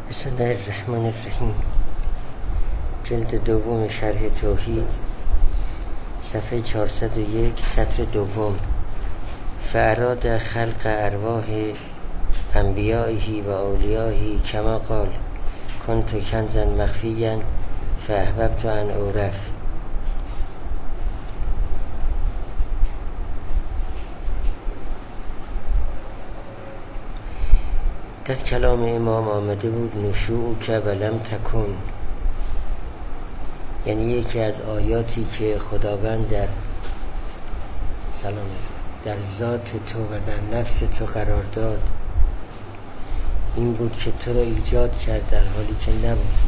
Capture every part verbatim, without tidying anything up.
بسم الله الرحمن الرحیم. جلد دوم شرح توحید، صفحه چهارصد و یک، سطر دوم. فاراد خلق ارواح انبیائه و اولیائه کما قال کنت کنزا مخفیا فاحببت ان اعرف. در کلام امام آمده بود نشوء که ولم تکن، یعنی یکی از آیاتی که خداوند در سلام در ذات تو و در نفس تو قرار داد این بود که تو را ایجاد کرد در حالی که نبودی.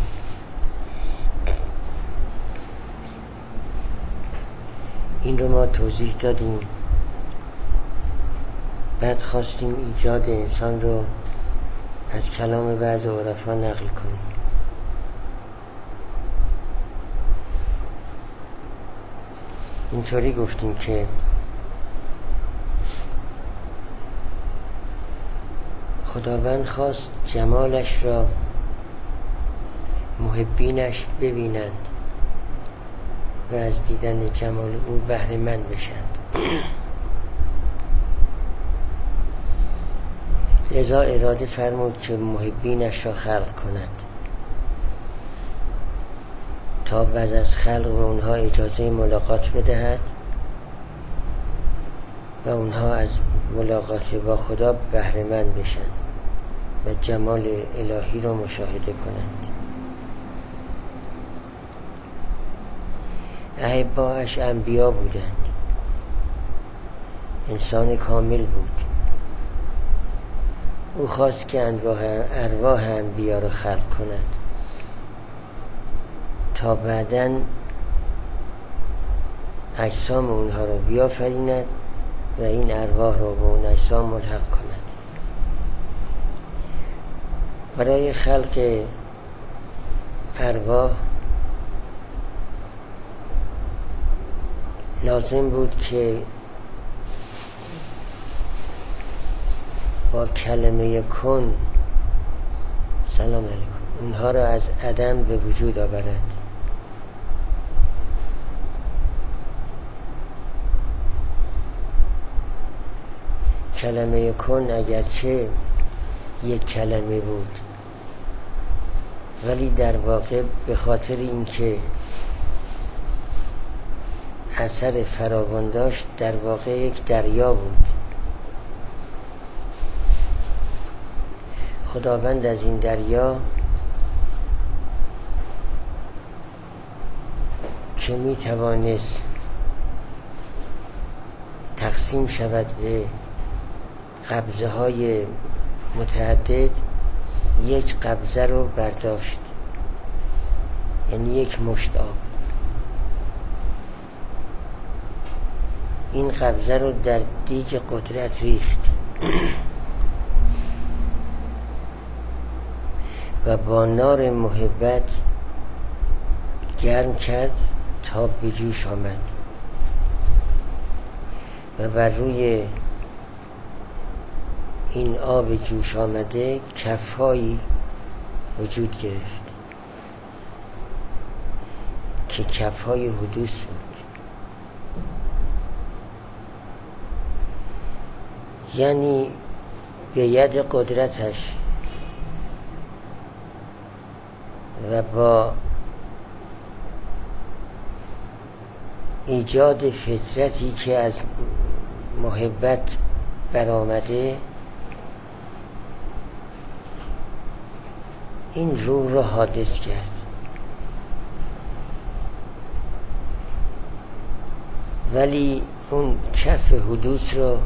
این رو ما توضیح دادیم. بعد خواستیم ایجاد انسان رو از کلام بعض عرفا نقل کنیم. اینطوری گفتیم که خداوند خواست جمالش را محبینش ببینند و از دیدن جمال او بهره مند بشند. لذا اراده فرمود که محبینش را خلق کند تا بعد از خلق به اونها اجازه ملاقات بدهد و اونها از ملاقات با خدا بهره مند بشند و جمال الهی را مشاهده کنند. احباش انبیا بودند. انسان کامل بود. او خواست که ارواح انبیا را خلق کند تا بعداً اجسام اونها را بیافریند و این ارواح را به اون اجسام ملحق کند. برای خلق ارواح لازم بود که با کلمه کن سلام علیکم اونها را از عدم به وجود آورد. کلمه کن اگرچه یک کلمه بود ولی در واقع به خاطر اینکه اثر فراوان داشت در واقع یک دریا بود. خداوند از این دریا که می توانست تقسیم شود به قبضه های متعدد، یک قبضه رو برداشت، یعنی یک مشت آب. این قبضه رو در دیگ قدرت ریخت و با نار محبت گرم کرد تا به جوش آمد و بر روی این آب جوش آمده کفهایی وجود گرفت که کفهای حدوث بود. یعنی به ید قدرتش و با ایجاد فطرتی که از محبت برآمده این روح را حادث کرد. ولی اون کف حدوث را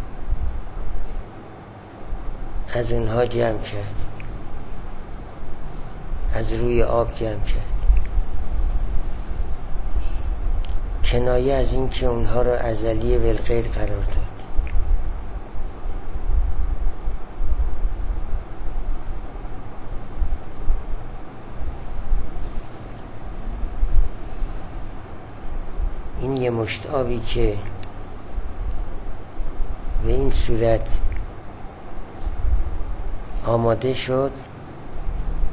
از اونها جمع کرد، از روی آب جمع کرد، کنایه از این که اونها را ازلی بالغیر قرار داد. این یه مشت آبی که به این صورت آماده شد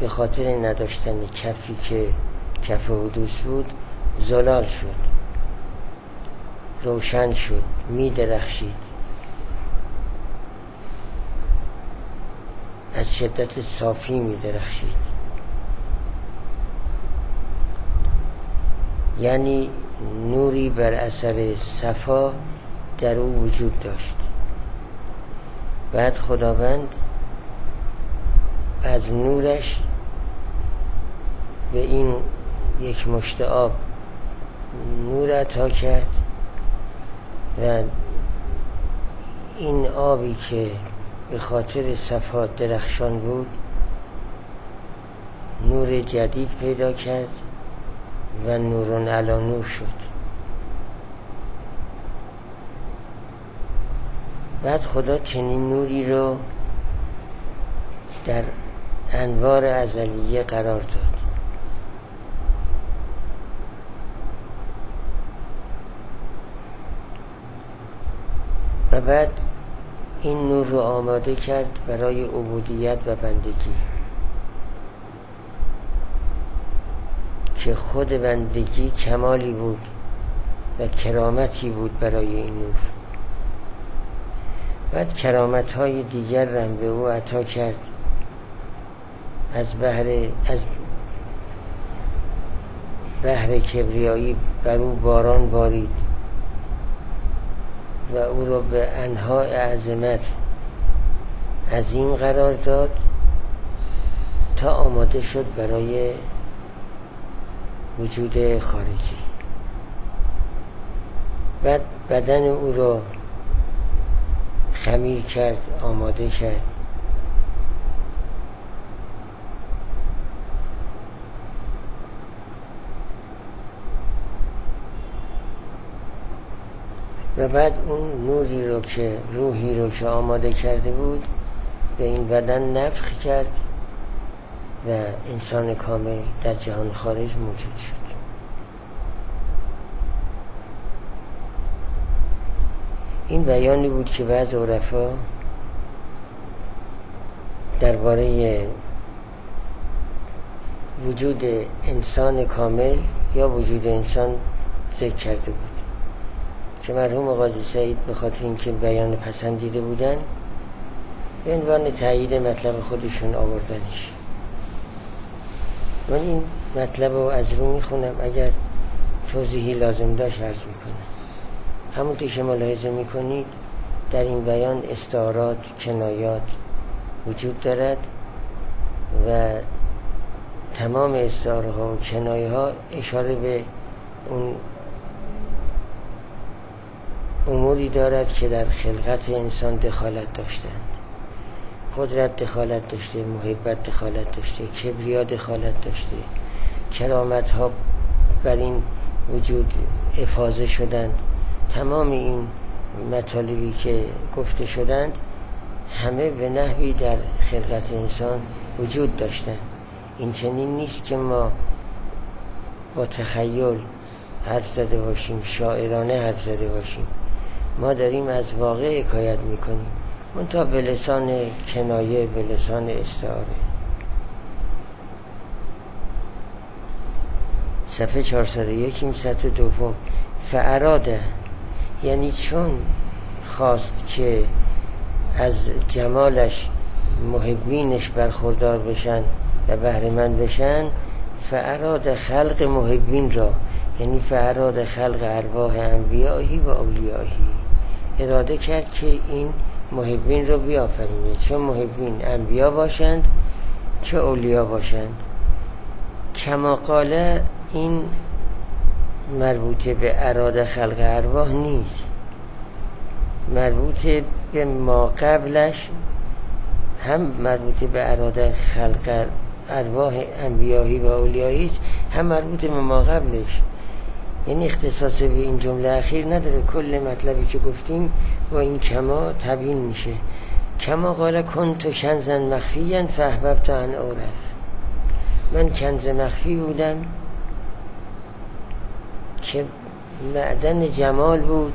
به خاطر نداشتن کفی که کف حدوث بود زلال شد، روشن شد، می درخشید، از شدت صافی می درخشید. یعنی نوری بر اثر صفا در او وجود داشت. بعد خداوند از نورش به این یک مشت آب نور عطا کرد و این آبی که به خاطر صفا درخشان بود نور جدید پیدا کرد و نورون علی نور شد. بعد خدا چنین نوری رو در انوار ازلیه قرار داد. و بعد این نور رو آماده کرد برای عبودیت و بندگی که خود بندگی کمالی بود و کرامتی بود برای این نور. بعد کرامت های دیگر را به او عطا کرد. از بحر از بحر کبریایی بر او باران بارید و او را به انواع عظمت عظیم قرار داد تا آماده شد برای وجود خارجی. بعد بدن او را خمیر کرد، آماده کرد. و بعد اون نوری رو که روحی رو که آماده کرده بود به این بدن نفخ کرد و انسان کامل در جهان خارج موجود شد. این بیانی بود که بعض عرفا درباره وجود انسان کامل یا وجود انسان ذکر کرده بود که مرحوم قاضی سعید به خاطر اینکه بیان پسندیده بودن به عنوان تایید مطلب خودشون آوردنش. من این مطلب رو از رو میخونم، اگر توضیحی لازم داشت عرض میکنم. همونطور که ملاحظه میکنید در این بیان استعارات، کنایات وجود دارد و تمام استعاره ها و کنایه ها اشاره به اون اموری دارد که در خلقت انسان دخالت داشتند. قدرت دخالت داشته، محبت دخالت داشته، کبریا دخالت داشته، کرامت ها بر این وجود افاضه شدند. تمام این مطالبی که گفته شدند همه به نحوی در خلقت انسان وجود داشتند. این چنین نیست که ما با تخیل حرف زده باشیم، شاعرانه حرف زده باشیم. ما داریم از واقع حکایت میکنیم، منتها به لسان کنایه، به لسان استعاره. صفحه چهارصد و یک این سطر دوم. فاراده یعنی چون خواست که از جمالش محبینش برخوردار بشن و بهره‌مند بشن، فاراد خلق محبین را، یعنی فاراد خلق ارواح انبیایی و اولیایی، اراده کرد که این محبین رو بیافرینه، چه محبین انبیا باشند چه اولیا باشند. کما قاله این مربوطه به اراده خلق ارواح نیست، مربوطه به ما قبلش، هم مربوطه به اراده خلق ارواح انبیایی و اولیایی، هم مربوطه به ما قبلش. یعنی اختصاص به این جمله اخیر نداره، کل مطلبی که گفتیم با این کما تبیین میشه. کما قال کنت کنزا مخفیا فاحببت ان اعرف، من کنز مخفی بودم که معدن جمال بود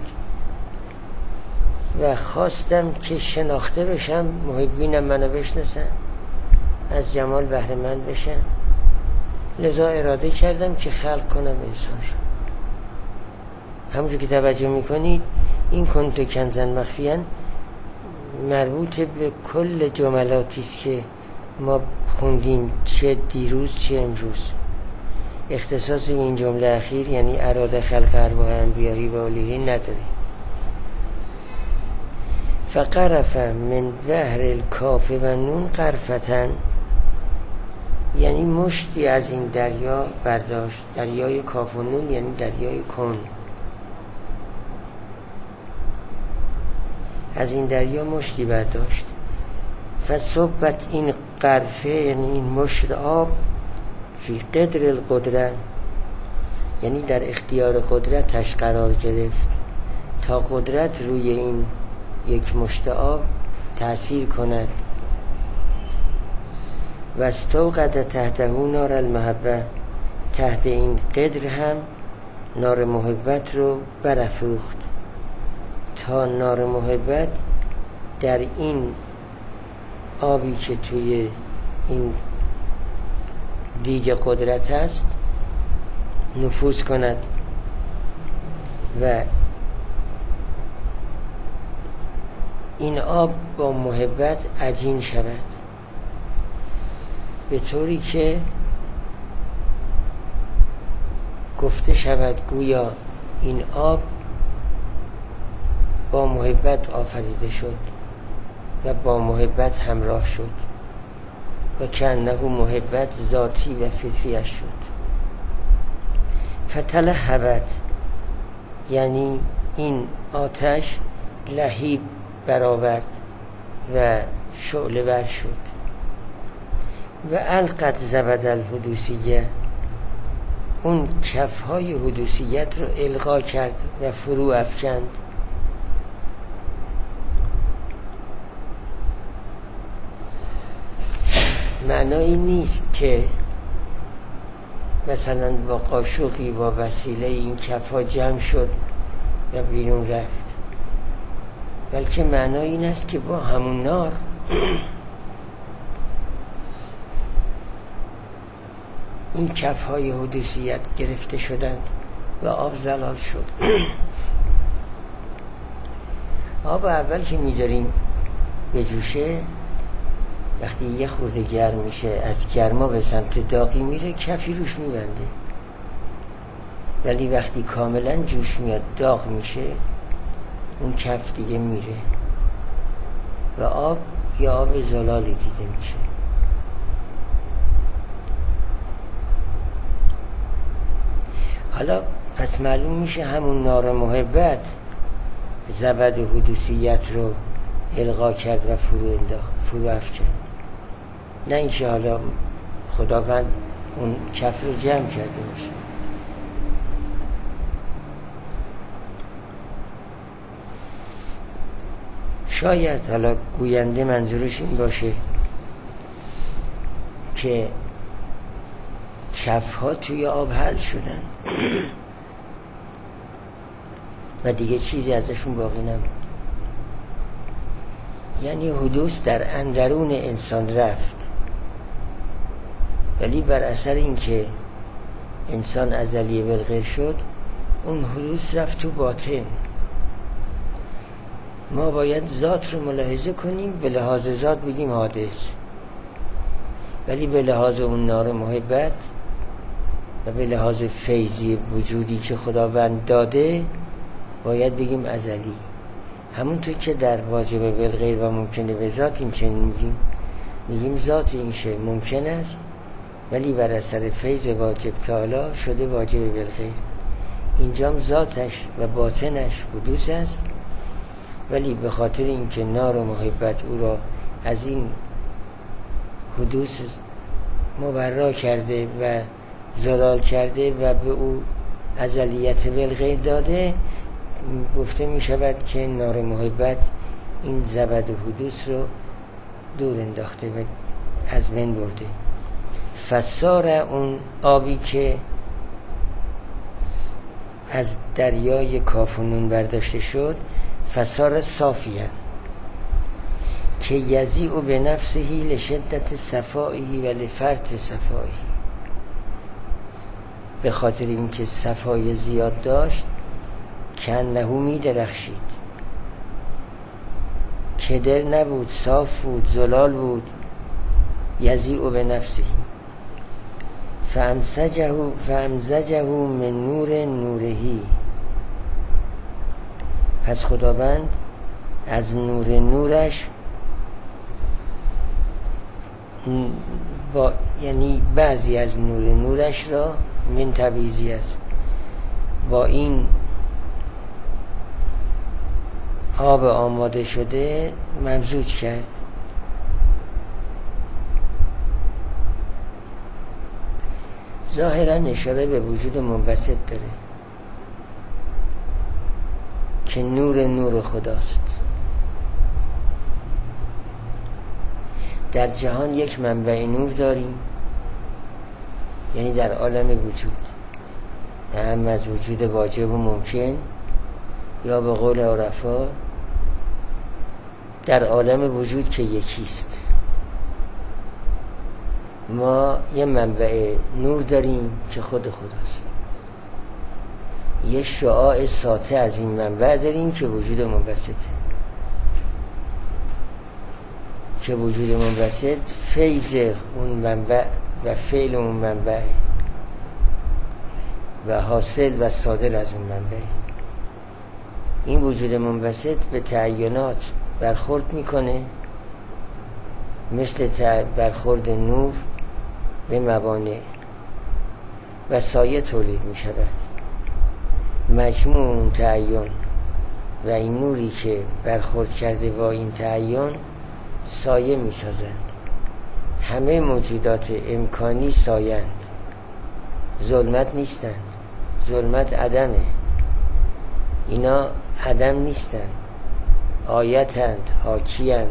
و خواستم که شناخته بشم، محبینم منو بشناسن. از جمال بهره مند بشن، لذا اراده کردم که خلق کنم انسان رو. همونجور که توجه میکنید این کنت کنزن مخفیاً مربوط به کل جملاتی است که ما خوندیم، چه دیروز چه امروز. اختصاصی به این جمله اخیر یعنی اراده خلق ارواح انبیایی و اولیه نداره. فقرف من بحر الکاف و نون قرفتن، یعنی مشتی از این دریا برداشت. دریای کاف و نون یعنی دریای کن. از این دریا مشتی برداشت. فصبت، این قرفه یعنی این مشت آب، فی قدر القدره، یعنی در اختیار قدرتش قرار گرفت تا قدرت روی این یک مشت آب تأثیر کند. و استوقد تحته نار المحبه، تحت این قدر هم نار محبت رو برافروخت تا نار محبت در این آبی که توی این دیگ قدرت هست نفوذ کند و این آب با محبت عجین شود، به طوری که گفته شود گویا این آب با محبت آفریده شد و با محبت همراه شد و کنه محبت ذاتی و فطریش شد. فتلهبت، یعنی این آتش لهیب برآورد و شعله ور شد. و القت زبد الحدوثیه، اون کفهای حدوثیت رو القا کرد و فرو افکند. معنایی نیست که مثلا با قاشقی با وسیله این کفها جمع شد یا بیرون رفت، بلکه معنای این است که با همون نار این کفهای حدوثیت گرفته شدند و آب زلال شد. آب اول که میذاریم به جوشه، وقتی یه خورده گرم میشه از گرما به سمت داغی میره، کفی روش میبنده. ولی وقتی کاملا جوش میاد داغ میشه، اون کف دیگه میره و آب یا آب زلالی دیده میشه. حالا پس معلوم میشه همون نار محبت زبد حدوثیت رو القا کرد و فرو انداخت، فرو افکند. نه اینکه حالا خداوند اون کف رو جمع کرده باشه. شاید حالا گوینده منظورش این باشه که کفها توی آب حل شدن و دیگه چیزی ازشون باقی نموند. یعنی حدوث در اندرون انسان رفت، ولی بر اثر اینکه انسان ازلی بالغیر شد، اون حدوث رفت تو باطن. ما باید ذات رو ملاحظه کنیم، به لحاظ ذات بگیم حادث، ولی به لحاظ اون نار محبت و به لحاظ فیضی وجودی که خداوند داده باید بگیم ازلی. همونطور که در واجب بالغیر و ممکنه به ذات این چنین میگیم، میگیم ذات این شی ممکن است ولی بر اثر فیض واجب تعالی شده واجب بالغیر. اینجام ذاتش و باطنش حدوث است، ولی به خاطر اینکه نار و محبت او را از این حدوث مبرا کرده و زلال کرده و به او ازلیت بالغیر داده، گفته می شود که نار محبت این زبد و حدوث رو دور انداخته و از بین برده. فسار، اون آبی که از دریای کاف و نون برداشته شد، فسار صافیه، که یزیع به نفسه لشدت صفائه و لفرط صفائه، به خاطر اینکه صفای زیاد داشت کنه می درخشید، کدر نبود، صاف بود، زلال بود. یزیع به نفسه فامزجه فامزجه من نور نورهی، پس خداوند از نور نورش با یعنی بعضی از نور نورش را من تبعیضی است با این آب آماده شده ممزوج کرد. ظاهرا اشاره به وجود منبسط داره که نور نور خداست. در جهان یک منبع نور داریم، یعنی در عالم وجود، هم از وجود واجب و ممکن، یا به قول عرفا در عالم وجود که یکیست. ما یه منبع نور داریم که خود خداست، یه شعاع ساطع از این منبع داریم که وجود منبسطه، که وجود منبسط فیض اون منبع و فعل اون منبع و حاصل و صادر از اون منبع. این وجود منبسط به تعینات برخورد میکنه، مثل برخورد نور به موانع و سایه تولید میشود. مجموع اون تعین و این نوری که برخورد کرده با این تعین سایه میسازند. همه موجودات امکانی سایند، ظلمت نیستند. ظلمت عدمه، اینا عدم نیستند، آیتند، حاکیند.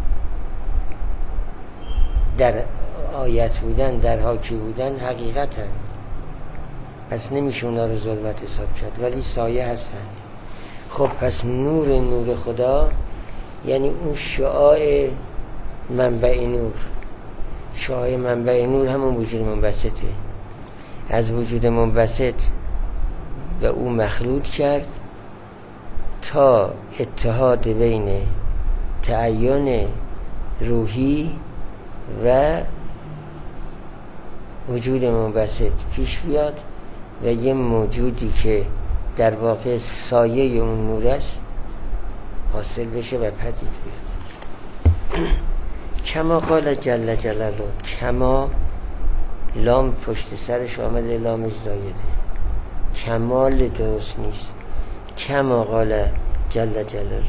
در آیت بودن، در حاکی بودن حقیقتند، پس نمیشه اونا رو ظلمت حساب کرد، ولی سایه هستند. خب پس نور نور خدا یعنی اون شعاع منبع نور. شعاع منبع نور همون وجود منبسطه، از وجود منبسط به او مخلوط کرد تا اتحاد بین تعین روحی و وجود منبسط پیش بیاد و یه موجودی که در واقع سایه اون نور است حاصل بشه و پدید بیاد. کما قال جل جلاله، کما لام پشت سرش آمده، لامش زایده، کمال درست نیست. کما قال جل جلاله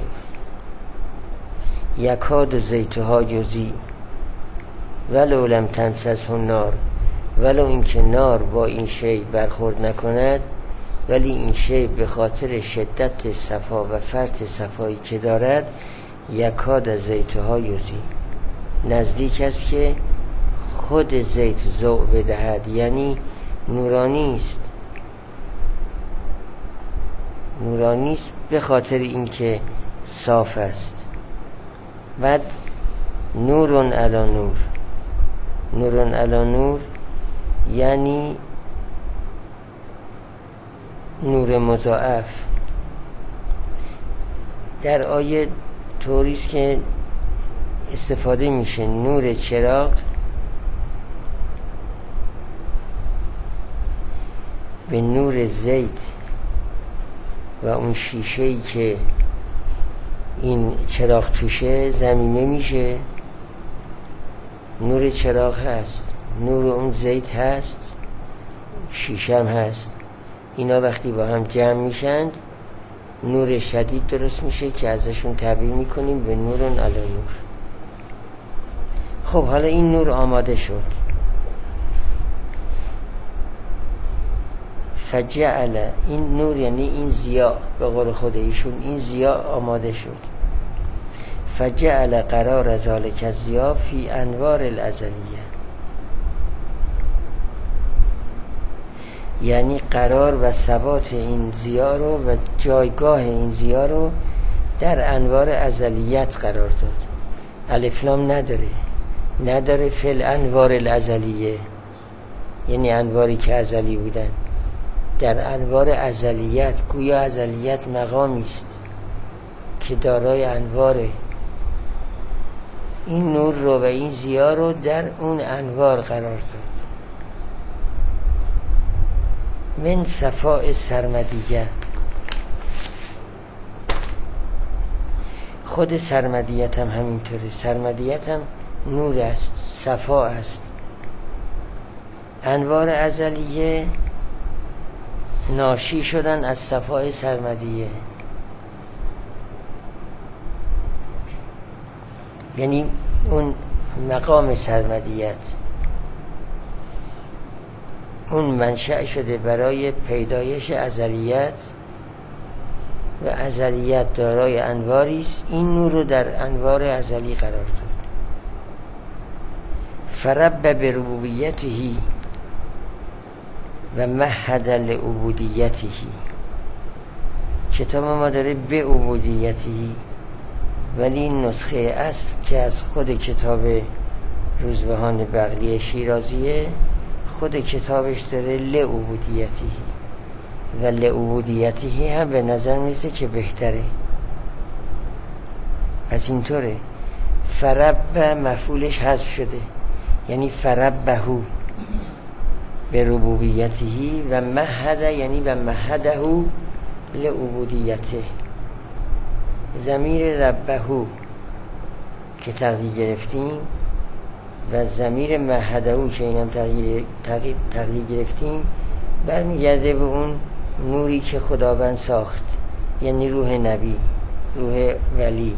یکاد زیتها یضیء ولو لم تمسسه النار، ولو اینکه نار با این شی برخورد نکند، ولی این شی به خاطر شدت صفا و فرط صفایی که دارد یکاد زیتها یضیء، نزدیک است که خود زیت ضوء بدهد، یعنی نورانی است. نورانی است به خاطر اینکه صاف است. بعد نورون علی نور، نورون علی نور یعنی نور مضاعف. در آیه طوریست که استفاده میشه نور چراغ به نور زیت و اون شیشه‌ای که این چراغ توشه ضمیمه میشه. نور چراغ هست، نور اون زیت هست، شیشه هم هست. اینا وقتی با هم جمع میشند نور شدید درست میشه که ازشون تعبیر میکنیم به نورون علی نور. خب حالا این نور آماده شد، فجعل، این نور یعنی این ضیا، به قول خود ایشون این ضیا آماده شد. فجعل قرار ذالک الضیا فی انوار الازلیه، یعنی قرار و ثبات این ضیا رو و جایگاه این ضیا رو در انوار ازلیت قرار داد. الف لام نداره، نداره فل انوار الازلیه، یعنی انواری که ازلی بودن. در انوار ازلیت، گویا ازلیت مقامی است که دارای انواره. این نور رو و این ضیا رو در اون انوار قرار داد. من صفاء سرمدیه، خود سرمدیت هم همینطوره. سرمدیت هم نور است، صفا است. انوار ازلیه ناشی شدن از صفای سرمدیه، یعنی اون مقام سرمدیت اون منشأ شده برای پیدایش ازلیت و ازلیت دارای انواری است. این نور رو در انوار ازلی قرار داد. فرب بربوبیته و مهد لعبودیته. کتاب ما داره به عبودیته، ولی این نسخه اصل که از خود کتاب روزبهان بغلی شیرازیه، خود کتابش داره لعبودیته و لعبودیته هم به نظر میرسه که بهتره. از اینطوره فرب مفعولش حذف شده، یعنی فربهو به ربوبیته و مهد یعنی و مهده لعبودیته. ضمیر ربهو که تقدیر گرفتیم و ضمیر مهدهو که اینم تقدیر, تقدیر, تقدیر گرفتیم برمیگرده به اون نوری که خداوند ساخت، یعنی روح نبی، روح ولی.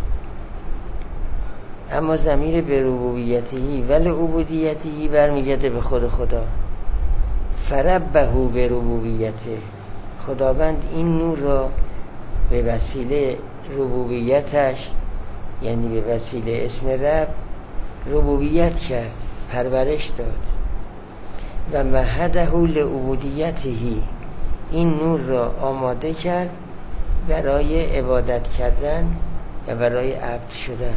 اما ضمیر به ربوبیتی و لعبودیتی برمیگرده به خود خدا. فربهو به ربوبیته، خداوند این نور را به وسیله ربوبیتش، یعنی به وسیله اسم رب، ربوبیت کرد، پرورش داد. و مهده لعبودیته، این نور را آماده کرد برای عبادت کردن و برای عبد شدن.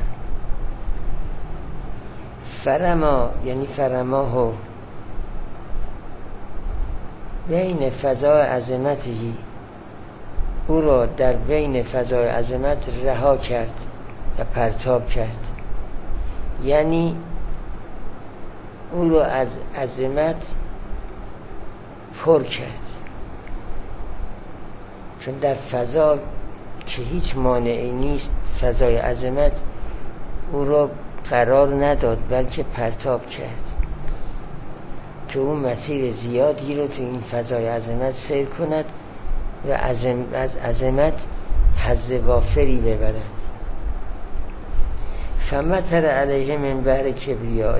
فرما یعنی فرماهو بین فضای عظمتی، او را در بین فضای عظمت رها کرد و پرتاب کرد، یعنی او را از عظمت پر کرد. چون در فضا که هیچ مانعی نیست، فضای عظمت او را قرار نداد بلکه پرتاب کرد که اون مسیر زیادی رو تو این فضای عظمت سیر کند و عظم از عظمت حظ وافری ببرد. فمطر علیه من بحر کبریائه،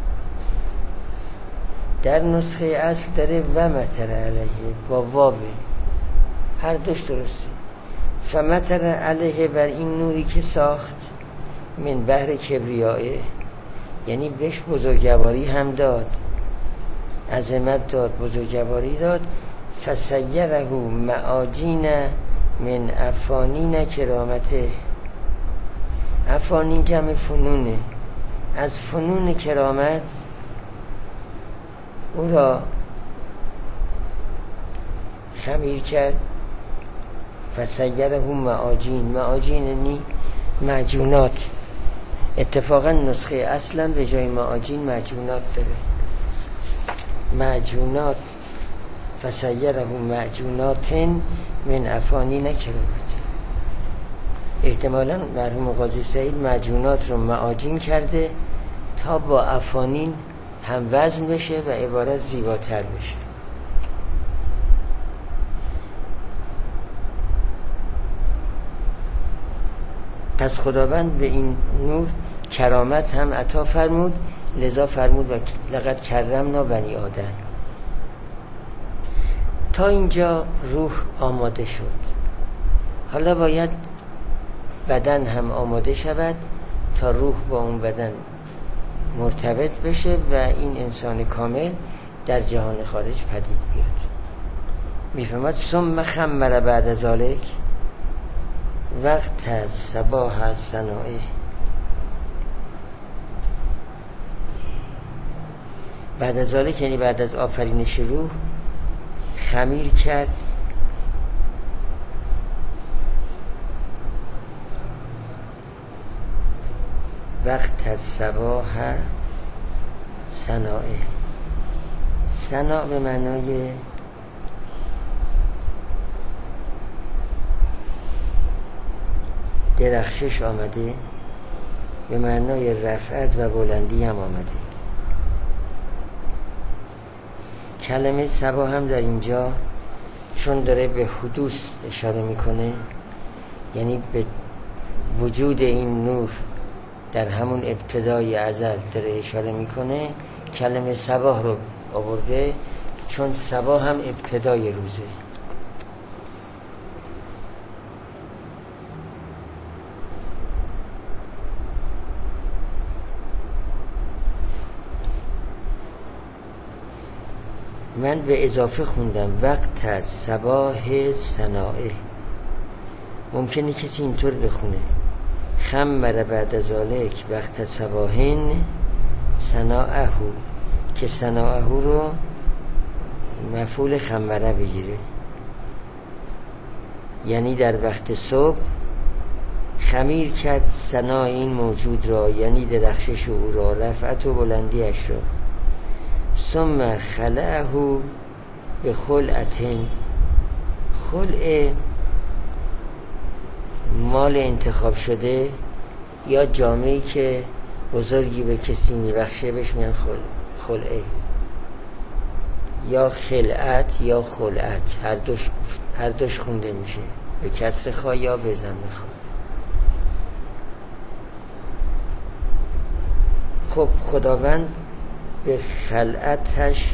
در نسخه اصل داره و مطر علیه با واوه، هر دوش درسته. فمطر علیه بر این نوری که ساخت من بحر کبریائه، یعنی بهش بزرگواری هم داد، عظمت داد، بزرگواری داد. فسیره معاجین من افانین کرامته، افانین جمع فنونه، از فنون کرامت او را خمیر کرد. فسیره معاجین، معاجین یعنی معجونات. اتفاقا نسخه اصلا به جای معاجین معجونات داره، معجونات. فسیره معجونات من افانین کرامت. احتمالا مرحوم قاضی سعید معجونات رو معاجین کرده تا با افانین هم وزن بشه و عبارت زیباتر بشه. پس خداوند به این نور کرامت هم عطا فرمود، لذا فرمود و لقد کرمنا بنی آدم. تا اینجا روح آماده شد، حالا باید بدن هم آماده شود تا روح با اون بدن مرتبط بشه و این انسان کامل در جهان خارج پدید بیاد. میفهمد ثم خمر بعد ذالک وقت از صباح الصنائع، بعد از ذالک یعنی بعد از آفرینش روح خمیر کرد وقت از صباح صناعه. صناع به معنای درخشش آمده، به معنای رفعت و بلندی هم آمده. کلمه صبا هم در اینجا چون داره به حدوث اشاره میکنه، یعنی به وجود این نور در همون ابتدای ازل داره اشاره میکنه، کلمه صباح رو آورده چون صباح هم ابتدای روزه. من به اضافه خوندم وقت از صباح صناعه. ممکنه کسی اینطور بخونه خمر بعد ذالک وقت صباحین صناعه، که صناعه رو مفعول خمره بگیره، یعنی در وقت صبح خمیر کرد صناع این موجود را، یعنی درخشش او را، رفعت و بلندیش را. ثم خلعه به خلعتین. خلع مال انتخاب شده یا جامعی که بزرگی به کسی میبخشه بهش میگن خلعه، یا خلعت یا خلعت، هر دوش هر دوش خونده میشه، به کسر خا یا به ضم خا. خب خداوند به خلعتش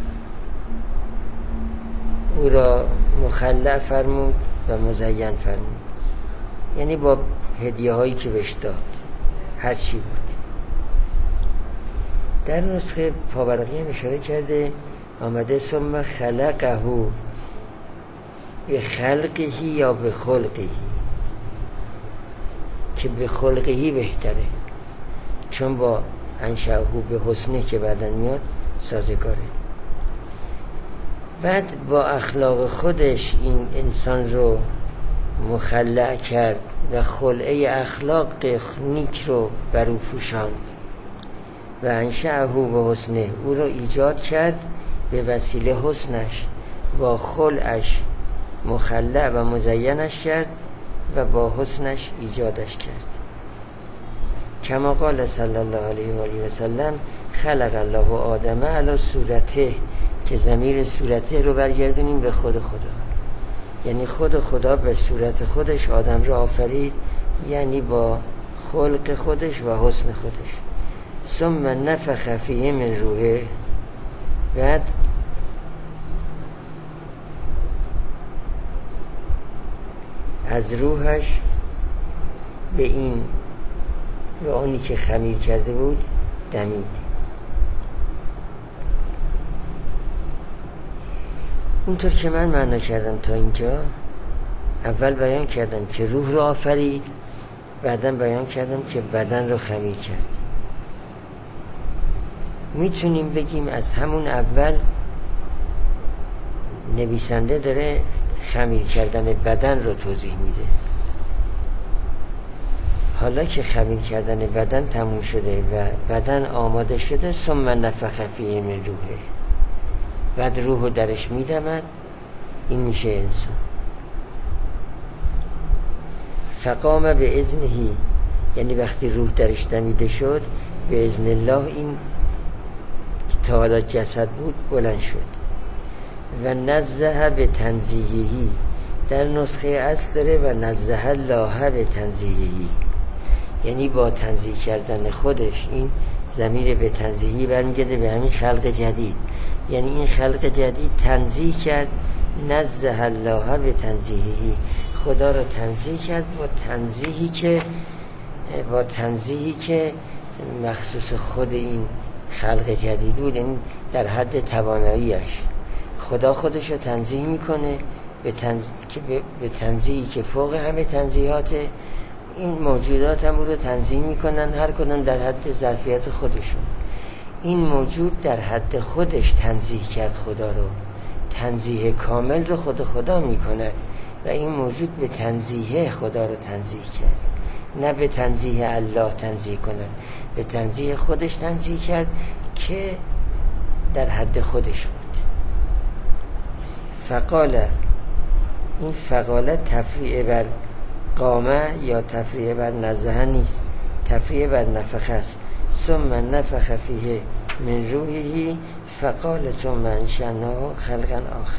او را مخلع فرمود و مزین فرمود، یعنی با هدیه هایی که بهش داد هر چی بود. در نسخه پاورقی هم اشاره کرده آمده ثم خلقه به خلقهی یا به خلقهی، که به خلقهی بهتره چون با انشأه به حسنه که بعدن میاد سازگاره. بعد با اخلاق خودش این انسان رو مخلع کرد و خلعه اخلاق نیک رو بر او پوشاند و انشأه به حسنه، او رو ایجاد کرد به وسیله حسنش، با خلعش مخلع و مزینش کرد و با حسنش ایجادش کرد. کما قال صلی الله علیه و آله و سلم خلق الله آدم علی صورته، که ضمیر صورته رو برگردونیم به خود خدا، یعنی خود خدا به صورت خودش آدم رو آفرید، یعنی با خلق خودش و حسن خودش. ثم نفخ فیه من روحه، بعد از روحش به این به آنی که خمیر کرده بود دمید. اونطور که من معنا کردم تا اینجا، اول بیان کردم که روح رو آفرید، بعدا بیان کردم که بدن رو خمیر کرد. میتونیم بگیم از همون اول نویسنده داره خمیر کردن بدن رو توضیح میده. حالا که خمیر کردن بدن تموم شده و بدن آماده شده، ثم نفخ فیه من روحه، بعد روح رو درش میدمد، این میشه انسان. فقام به اذنهی، یعنی وقتی روح درش دمیده شد به اذن الله این تا حالا جسد بود بلند شد. و نزه به تنزیهی، در نسخه اصل داره و نزه الله به تنزیهی، یعنی با تنزیه کردن خودش. این ضمیر به تنزیهی برمیگرده به همین خلق جدید، یعنی این خلق جدید تنزیه کرد. نزه الله به تنزیهی، خدا رو تنزیه کرد با تنزیهی که با تنزیهی که مخصوص خود این خلق جدید بود، یعنی در حد تواناییش. خدا خودش رو تنزیه میکنه به, تنز... به تنزیهی که فوق همه تنزیهات. این موجودات هم او رو تنزیه میکنن، هر کدوم در حد ظرفیت خودشون. این موجود در حد خودش تنزیه کرد خدا رو، تنزیه کامل رو خود خدا میکنه و این موجود به تنزیه خدا رو تنزیه کرد، نه به تنزیه الله تنزیه کنه، به تنزیه خودش تنزیه کرد که در حد خودش بود. فقال، این فقاله تفریع بر قامه یا تفریع بر نزهه نیست، تفریع بر نفخه است. ثم نفخ فیه من روحه فقال ثم انشأناه خلقا آخر.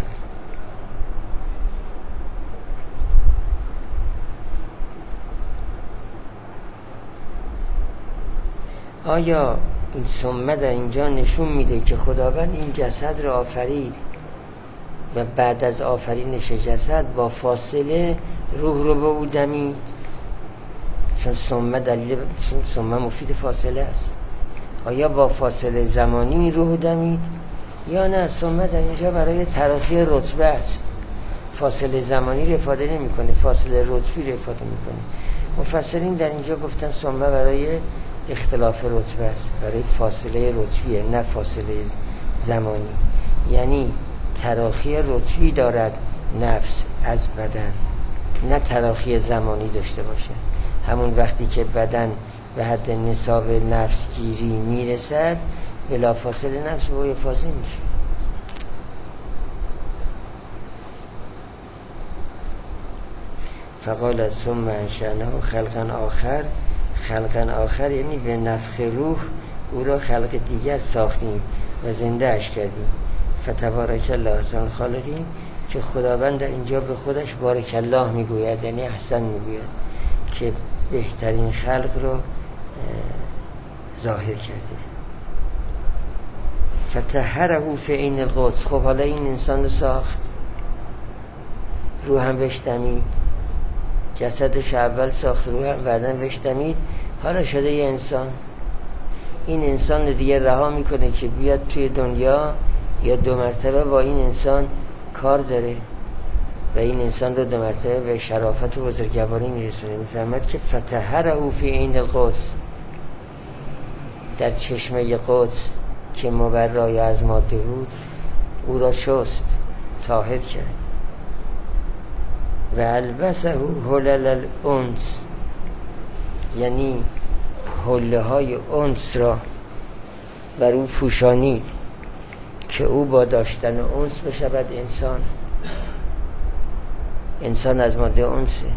آیا این ثم در اینجا نشون میده که خداوند این جسد رو آفرید و بعد از آفرینش جسد با فاصله روح رو به او دمید؟ چون ثم دلیل ثم مفید فاصله است. آیا با فاصله زمانی روح دمید یا نه ثم در اینجا برای تراخی رتبه است؟ فاصله زمانی رو افاده نمی کنه، فاصله رتبی رو افاده می کنه. مفسرین در اینجا گفتن ثم برای اختلاف رتبه است، برای فاصله رتبیه نه فاصله زمانی. یعنی تراخی رتبی دارد نفس از بدن، نه تراخی زمانی داشته باشه. همون وقتی که بدن به حد نصاب نفس گیری میرسد بلا فاصله نفس با فازی میشه. فقال ثم انشأناه خلقا آخر. خلقا آخر یعنی به نفخ روح او را خلق دیگر ساختیم و زنده اش کردیم. فتبارک الله احسن الخالقین، که خداوند در اینجا به خودش بارک الله میگوید، یعنی احسن میگوید که بهترین خلق رو ظاهر کرده. فطهره فی عین القدس. خب حالا این انسان رو ساخت، روح هم بهش دمید، جسدش اول ساخت، روح هم بعداً بهش دمید، حالا شده یه انسان. این انسان رو دیگه رها میکنه که بیاد توی دنیا یا دو مرتبه با این انسان کار داره و این انسان رو دو مرتبه به شرافت و بزرگواری میرسونه. میفهمد که فطهره فی عین القدس، در چشمه قدس که مبرای از ماده بود او را شست، طاهر کرد. و البسه حلل الانس، یعنی حله های انس را بر او پوشانید که او با داشتن انس بشود انسان. انسان از ماده انسه.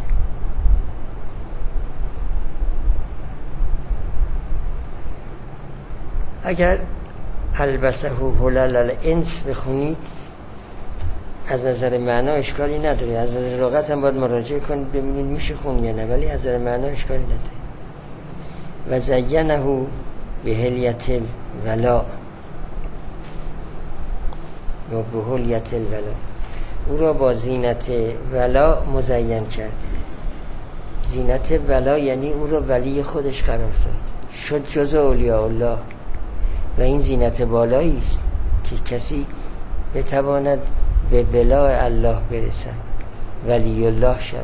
اگر البسه حلل الانس بخونید از نظر معنا اشکالی نداره، از نظر لغت هم باید مراجعه کنید ببینید میشه خون یا نه، ولی از نظر معنا اشکالی نداره. و زینه به حلیت الولا یا به حلیت الولا، او را با زینت ولا مزین کرد. زینت ولا یعنی او را ولی خودش قرار داد، شد جزء اولیاء الله. و این زینت بالایی است که کسی بتواند به ولاء الله برسد، ولی الله شود.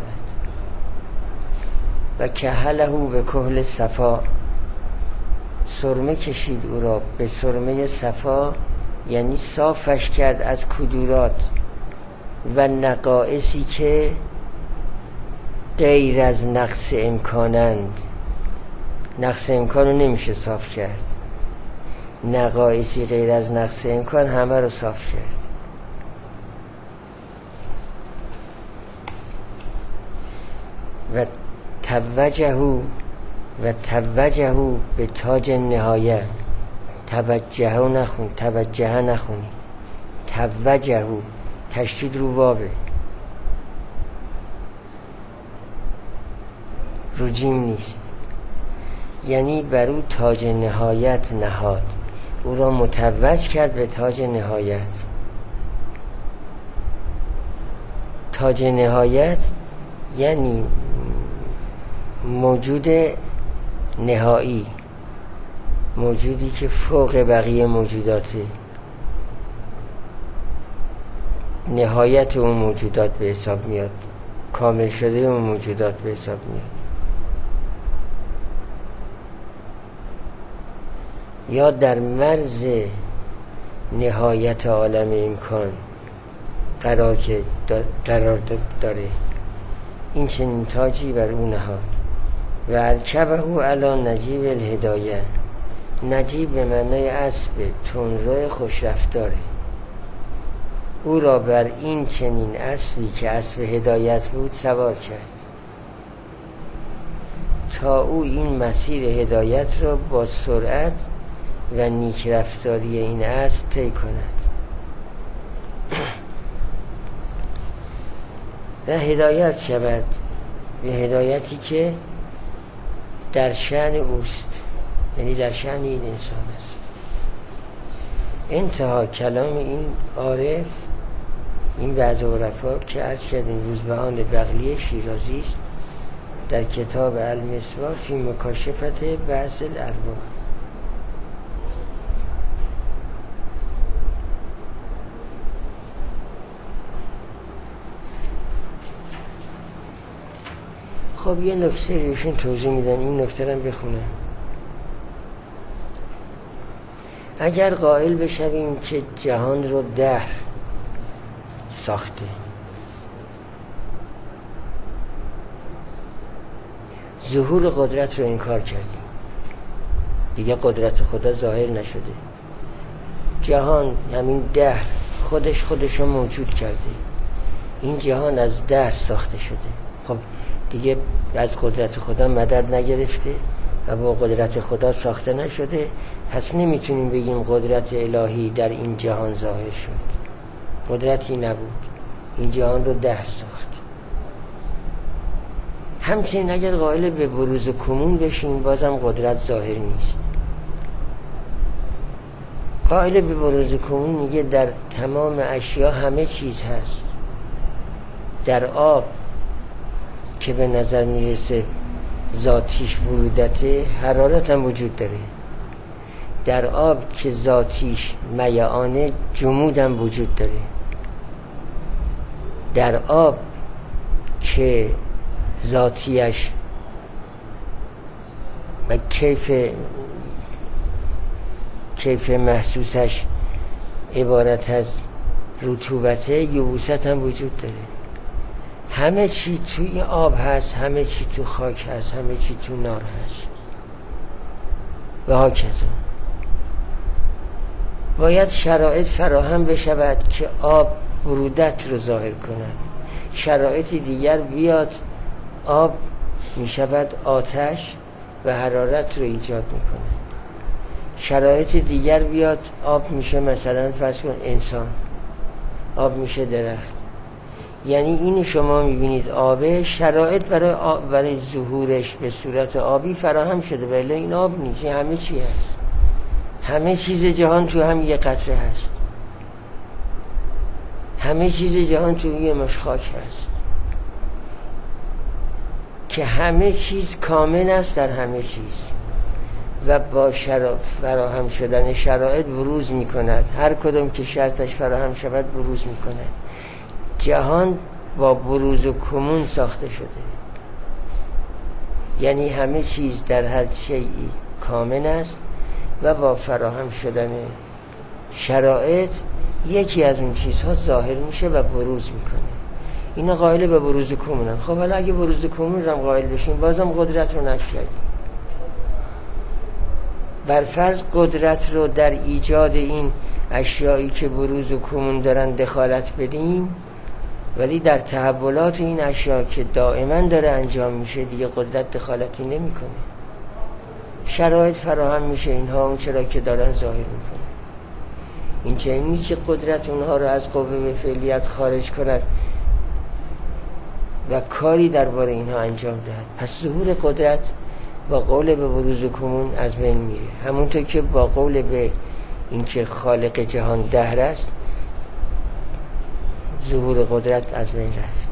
و کهله به کحل صفا، سرمه کشید او را به سرمه صفا، یعنی صافش کرد از کدورات و نقائصی که غیر از نقص امکانند. نقص امکان رو نمیشه صاف کرد، نقائصی غیر از نقص امکان همه رو صاف کرد. و توجه و توجه به تاج نهایه. توجه نخون، توجه نخونید، توجه، تشدید رو واوه، رو جیم نیست. یعنی بر او تاج نهایت نهاد، او را متوج کرد به تاج نهایت. تاج نهایت یعنی موجود نهایی، موجودی که فوق بقیه موجوداته، نهایت اون موجودات به حساب میاد، کامل شده اون موجودات به حساب میاد. یا در مرز نهایت عالم امکان قرار که قرار داره، این چنین تاجی بر او نهاد. و ارکبه علی نجیب الهدایه، نجیب به معنای اسب تندرو خوشرفتاره، او را بر این چنین اسبی که اسب هدایت بود سوار کرد تا او این مسیر هدایت را با سرعت و نیک رفتاری این اسب طی کند و هدایت شود به هدایتی که در شأن اوست، یعنی در شأن این انسان است. انتها کلام این عارف، این بعض عرفا که عرض کردیم روزبهان بغلی شیرازی است در کتاب المصباح فی مکاشفت بعض الارواح. خب یه نکته روشون توضیح میدن، این نکته رو بخونم. اگر قائل بشویم که جهان رو دهر ساخته، ظهور قدرت رو انکار کردیم، دیگه قدرت خدا ظاهر نشده، جهان همین دهر خودش خودش رو موجود کرده، این جهان از دهر ساخته شده، خب دیگه از قدرت خدا مدد نگرفته و با قدرت خدا ساخته نشده، پس نمیتونیم بگیم قدرت الهی در این جهان ظاهر شد. قدرتی نبود، این جهان رو دهر ساخت. همچنین اگر قائل به بروز کمون بشیم بازم قدرت ظاهر نیست. قائل به بروز کمون میگه در تمام اشیا همه چیز هست. در آب که به نظر میرسه ذاتیش ورودته، حرارت هم وجود داره. در آب که ذاتیش میعانه، جمود هم وجود داره. در آب که ذاتیش و کیف کیف محسوسش عبارت از رطوبته، یبوست هم وجود داره. همه چی توی آب هست، همه چی تو خاک هست، همه چی تو نار هست و هاکذا. باید شرایط فراهم بشود که آب برودت رو ظاهر کند، شرایط دیگر بیاد آب می شود آتش و حرارت رو ایجاد می کند، شرایط دیگر بیاد آب میشه مثلا فرض کن انسان، آب میشه درخت. یعنی اینو شما میبینید آبه، شرایط برای آب برای ظهورش به صورت آبی فراهم شده، ولی این آب نیست، همه چی هست، همه چیز جهان تو هم یه قطره هست، همه چیز جهان تو یه مش خاک هست که همه چیز کامل است در همه چیز و با شرایط فراهم شدن شرایط بروز میکند، هر کدوم که شرطش فراهم شود بروز میکند. جهان با بروز و کمون ساخته شده، یعنی همه چیز در هر شیئی کامل است و با فراهم شدن شرایط یکی از اون چیزها ظاهر میشه و بروز میکنه. اینا قائل به بروز و کمونن. خب حالا اگه بروز و کمون رو هم قائل بشیم بازم قدرت رو نفی کردیم. برفرض قدرت رو در ایجاد این اشیایی که بروز و کمون دارن دخالت بدیم، ولی در تحولات این اشیا که دائما داره انجام میشه دیگه قدرت دخالتی نمیکنه، شرایط فراهم میشه، اینها اون چرا که دارن ظاهر میکنه. این چنین نیست که قدرت اونها رو از قوه به فعلیت خارج کند و کاری درباره اینها انجام دهد. پس ظهور قدرت با قول به بروز و کمون از بین میره، همونطور که با قول به اینکه خالق جهان دهر است ظهور قدرت از بین رفت.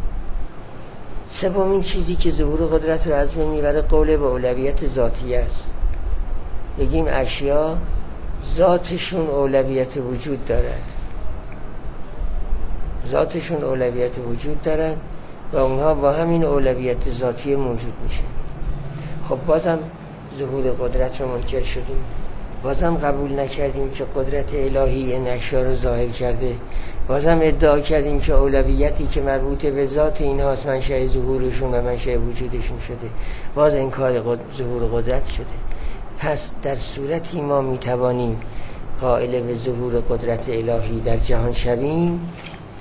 سومین چیزی که ظهور قدرت رو از بین میبره قول به اولویت ذاتی است. بگیم اشیا ذاتشون اولویت وجود دارد، ذاتشون اولویت وجود دارد و اونها با همین اولویت ذاتی موجود میشن. خب بازم ظهور قدرت رو منکر شدیم. بازم قبول نکردیم که قدرت الهی این اشیا رو ظاهر کرده، بازم ادعا کردیم که اولویتی که مربوط به ذات اینهاست منشأ ظهورشون و منشأ وجودشون شده، باز انکار قد... ظهور قدرت شده. پس در صورتی ما میتوانیم قائل به ظهور قدرت الهی در جهان شویم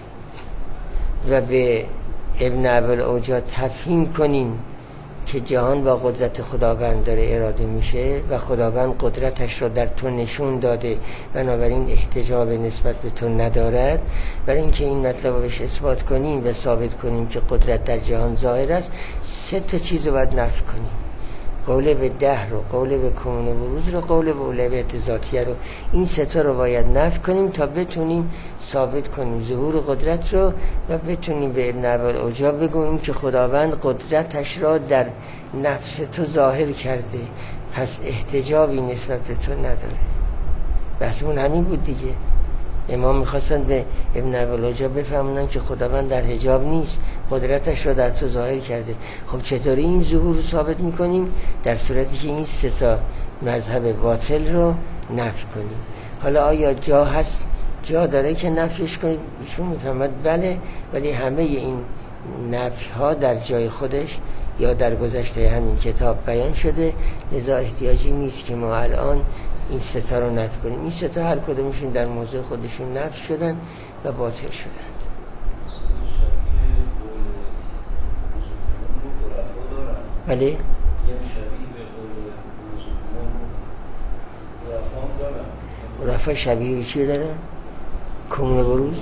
و به ابن ابوالعوجا تفهیم کنیم که جهان با قدرت خداوند داره اراده میشه و خداوند قدرتش را در تو نشون داده، بنابراین احتجاب نسبت به تو ندارد. برای اینکه این مطلب رو بهش اثبات کنیم و ثابت کنیم که قدرت در جهان ظاهر است، سه تا چیز رو باید نفی کنیم: قول به دهر رو، قول به کون و بروز رو، قول به اولویت ذاتیه رو. این سه تا رو باید نفی کنیم تا بتونیم ثابت کنیم ظهور قدرت رو و بتونیم به ابن ابوالعوجا بگوییم که خداوند قدرتش را در نفس تو ظاهر کرده، پس احتجابی نسبت به تو نداره. بحثمون همین بود دیگه. امام میخواستن به ابن ابوالعوجا بفهمونن که خداوند در حجاب نیست، قدرتش را در تو ظاهر کرده. خب چطوری این ظهور رو ثابت میکنیم؟ در صورتی که این سه تا مذهب باطل رو نفی کنیم. حالا آیا جا هست، جا داره که نفیش کنید؟ ایشون میفهمد بله، ولی همه این نفی ها در جای خودش یا در گذشته همین کتاب بیان شده، لذا احتیاجی نیست که ما الان این ستا رو نفی کنیم. این ستا هر کدومشون در موضوع خودشون نفی شدن و باطل شدن. بله؟ عرفا شبیه به چی دارن؟ کمون بروز؟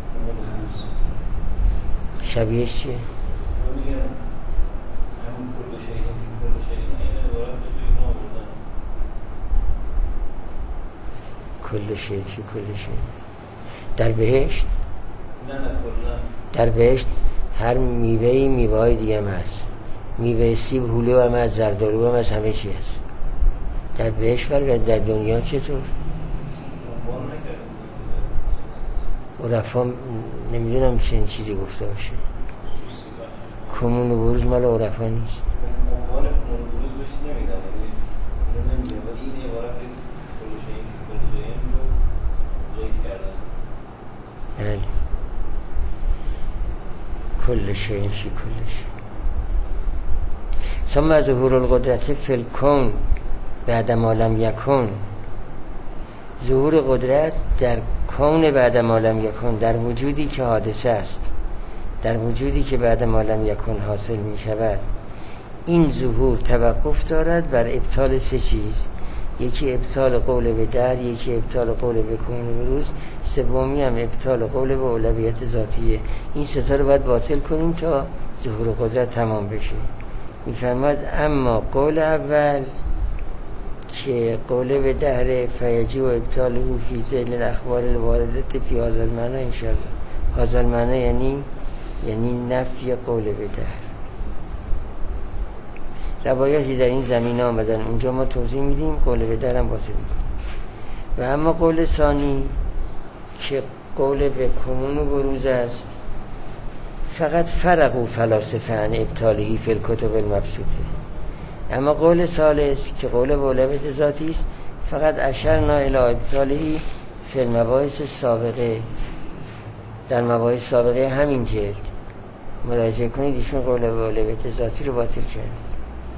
شبیهش چیه؟ کل شیء فی کل شیء. در بهشت؟ نه نه کلا. در بهشت هر میوه‌ای میوه‌های دیگه هم هست. میوه سیب، هلو هم هست، زردالو هم هست، همه چی هست در بهشت. ولی در دنیا چطور؟ عرفا نمیدونم چه این چیزی گفته باشه. کمون و بروز مال عرفا نیست. بله. کل شیء فی کل شیء. ثم ظهور القدرت فی الکون بعد ما لم یکن. ظهور قدرت در کون بعد ما لم یکن، در وجودی که حادثه است، در وجودی که بعد ما لم یکن حاصل می شود. این ظهور توقف دارد بر ابطال سه چیز: یکی ابطال قول به در، یکی ابطال قول به کون و بروز، سومی هم ابطال قول به اولویت ذاتیه. این سه تا رو باید باطل کنیم تا ظهور قدرت تمام بشه. میفرماد اما قول اول که قول به دهر فیجی و ابطال او فی ذیل الاخبار الواردت فی هذا المعنی انشاءالله. هذا المعنی یعنی یعنی نفی قول به دهر. روایاتی در این زمینه آمدن، اونجا ما توضیح میدیم، قول به درم باطل میکنیم. و اما قول ثانی که قول به کمون و بروز است، فقط فرقوا فلاسفه عن ابطالهی فی الکتب المبسوطه. اما قول ثالث که قول به اولویت ذاتی است، فقط اشرنا الی ابطالهی فی المباحث سابقه. در مباحث سابقه همین جلد مراجعه کنید، ایشون قول به اولویت ذاتی رو باطل کرد.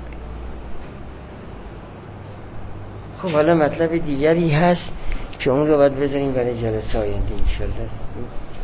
خب حالا مطلب دیگری هست که اون رو باید بذاریم برای جلسه آینده انشالله.